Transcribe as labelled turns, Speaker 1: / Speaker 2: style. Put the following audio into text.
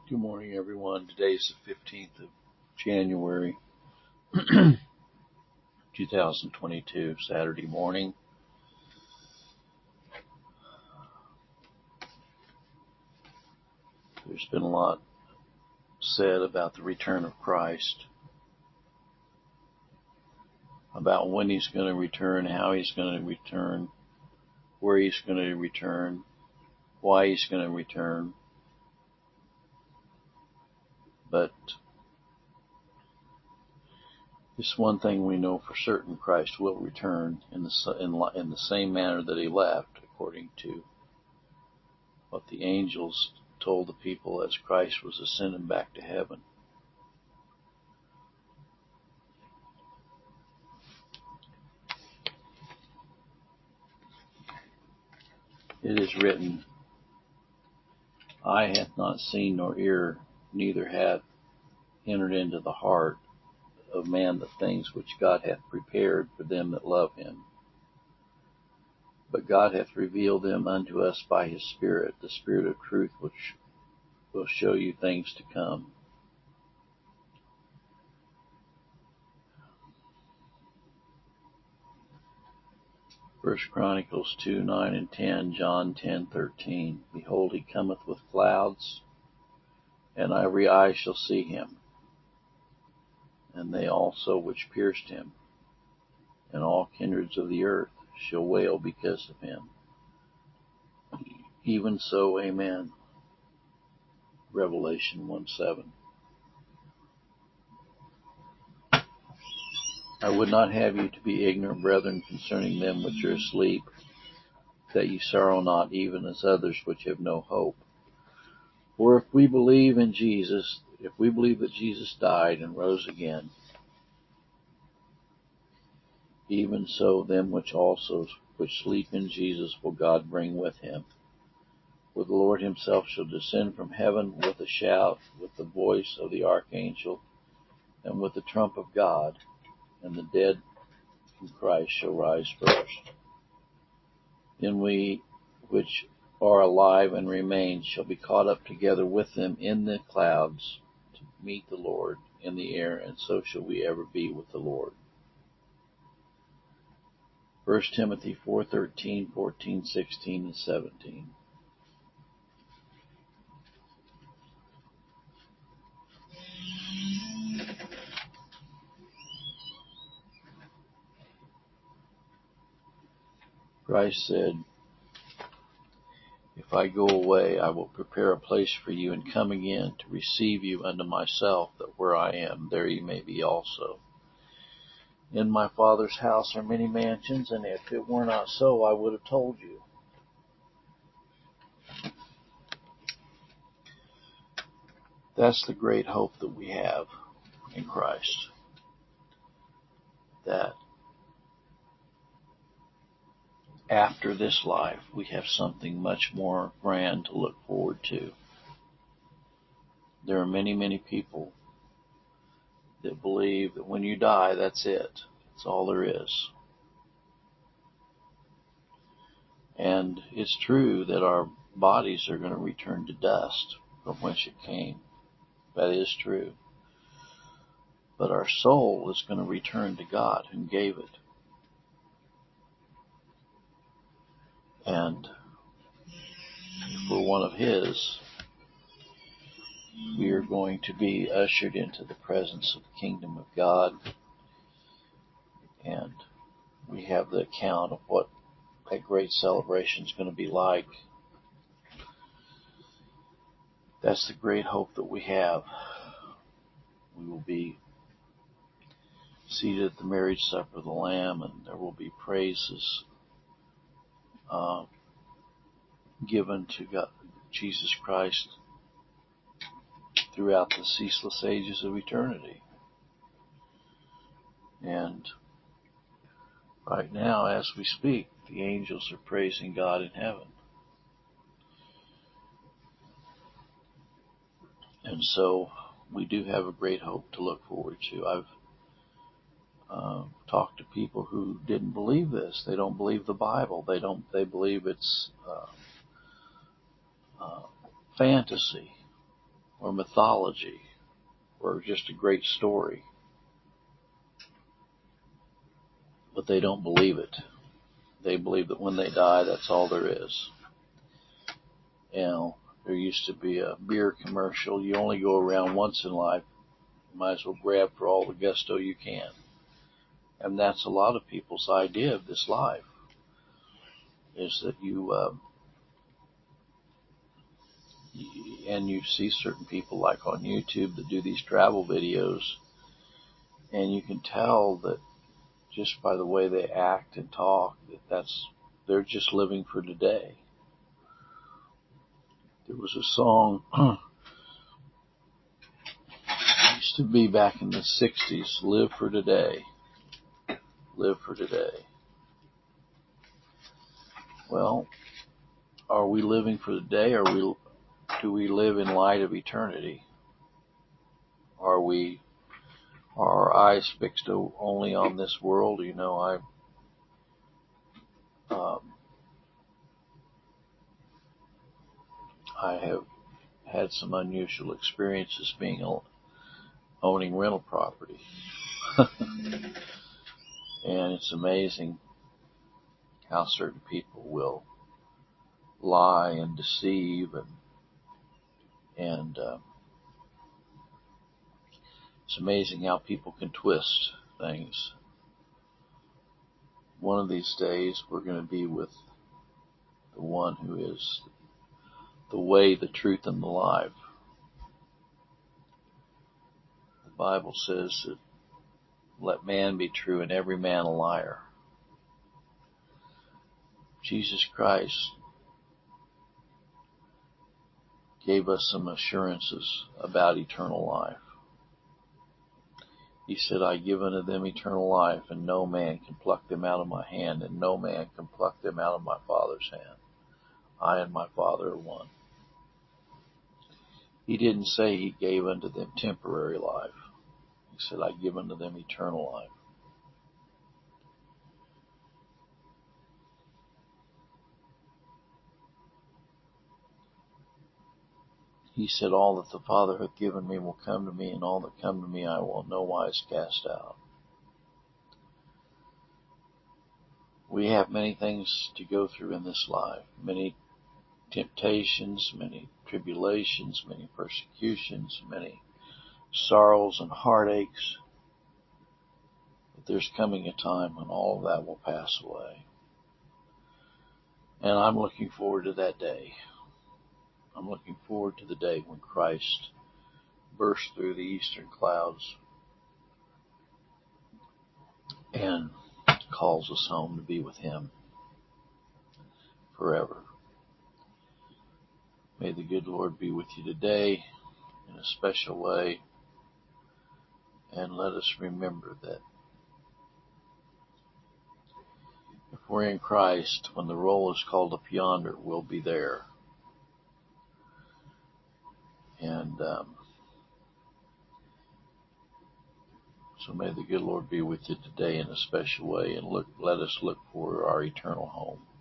Speaker 1: Good morning, everyone. Today's the 15th of January, 2022, Saturday morning. There's been a lot said about the return of Christ, about when he's going to return, how he's going to return, where he's going to return, why he's going to return. But this one thing we know for certain: Christ will return in the same manner that he left, according to what the angels told the people as Christ was ascending back to heaven. It is written, "Eye hath not seen, nor ear, neither hath entered into the heart of man the things which God hath prepared for them that love him. But God hath revealed them unto us by his Spirit, the Spirit of truth, which will show you things to come." First Chronicles 2:9 and 10, John 10:13. "Behold, he cometh with clouds, and every eye shall see him, and they also which pierced him, and all kindreds of the earth shall wail because of him. Even so, amen." Revelation 1:7. "I would not have you to be ignorant, brethren, concerning them which are asleep, that ye sorrow not, even as others which have no hope. For if we believe that Jesus died and rose again, even so them which sleep in Jesus will God bring with him. For the Lord himself shall descend from heaven with a shout, with the voice of the archangel, and with the trump of God, and the dead in Christ shall rise first. Then we which are alive and remain shall be caught up together with them in the clouds to meet the Lord in the air, and so shall we ever be with the Lord." 1 Timothy 4:13, 14, 16, and 17. Christ said, "If I go away, I will prepare a place for you, and come again to receive you unto myself, that where I am, there ye may be also. In my Father's house are many mansions, and if it were not so, I would have told you." That's the great hope that we have in Christ, that after this life we have something much more grand to look forward to. There are many, many people that believe that when you die, that's it. That's all there is. And it's true that our bodies are going to return to dust from whence it came. That is true. But our soul is going to return to God who gave it. And if we're one of his, we are going to be ushered into the presence of the kingdom of God. And we have the account of what that great celebration is going to be like. That's the great hope that we have. We will be seated at the marriage supper of the Lamb, and there will be praises given to God, Jesus Christ, throughout the ceaseless ages of eternity. And right now, as we speak, the angels are praising God in heaven. And so we do have a great hope to look forward to. I've talked to people who didn't believe this. They don't believe the Bible. They believe it's fantasy. or mythology or just a great story. But they don't believe it. They believe that when they die, that's all there is. There used to be a beer commercial. You only go around once in life. You might as well grab for all the gusto you can. And that's a lot of people's idea of this life, is that you see certain people like on YouTube that do these travel videos, and you can tell that just by the way they act and talk, they're just living for today. There was a song used to be back in the 60s, live for today, live for today. Well, are we living for today, or do we live in light of eternity? Are our eyes fixed only on this world? I have had some unusual experiences owning rental property. And it's amazing how certain people will lie and deceive, and it's amazing how people can twist things. One of these days we're going to be with the one who is the way, the truth, and the life. The Bible says that let man be true and every man a liar. Jesus Christ gave us some assurances about eternal life. He said, I give unto them eternal life, and no man can pluck them out of my hand, and no man can pluck them out of my Father's hand. I and my Father are one. He didn't say he gave unto them temporary life. He said, I give unto them eternal life. He said, all that the Father hath given me will come to me, and all that come to me I will in no wise cast out. We have many things to go through in this life, many temptations, many tribulations, many persecutions, many sorrows and heartaches. But there's coming a time when all of that will pass away. And I'm looking forward to that day. I'm looking forward to the day when Christ bursts through the eastern clouds and calls us home to be with Him forever. May the good Lord be with you today in a special way, and let us remember that if we're in Christ, when the roll is called up yonder, we'll be there. And so may the good Lord be with you today in a special way, and let us look for our eternal home.